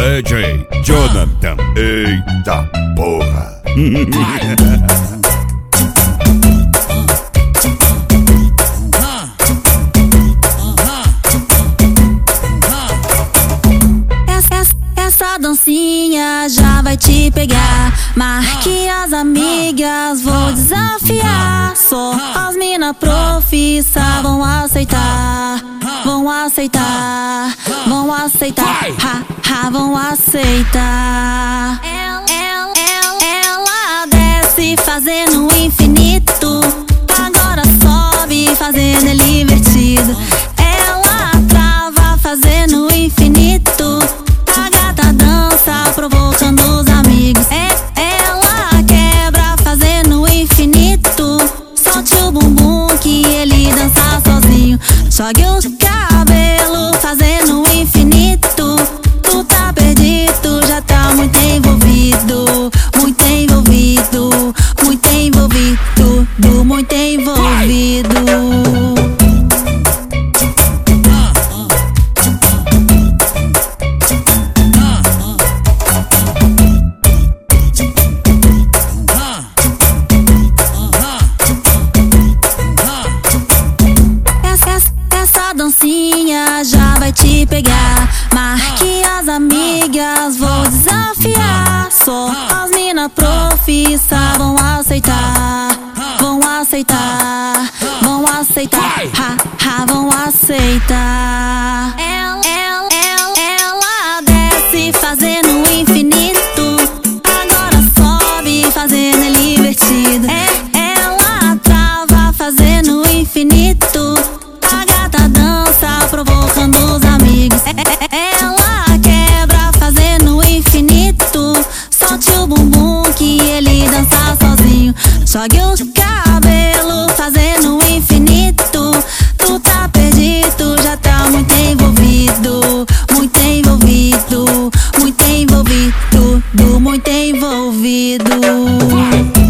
DJ Jonathan. Eita porra. Essa dancinha já vai te pegar. Marque as amigas, vou desafiar. Só as mina profissa vão aceitar. Vão aceitar, vão aceitar, vão aceitar. Ela desce fazendo o infinito, agora sobe fazendo ele invertido. Ela trava fazendo o infinito, a gata dança provocando os amigos. Ela quebra fazendo o infinito, solte o bumbum que ele dança sozinho. Jogue os cabelo fazendo o infinito, tu tá perdido, já tá muito envolvido. Muito envolvido, muito envolvido, muito envolvido. Essa dancinha já vai te pegar. Marque as amigas, vou desafiar. Só as mina profissa vão aceitar. Vão aceitar, vão aceitar, vão aceitar. Ela desce fazendo o infinito, agora sobe fazendo ele invertido. Ela trava fazendo o infinito, a gata dança provocando os amigos. Ela quebra fazendo o infinito, solte o bumbum que ele dança sozinho. Jogue os cabelo fazendo o infinito, tu tá perdido, já tá muito envolvido. Muito envolvido, muito envolvido, muito envolvido.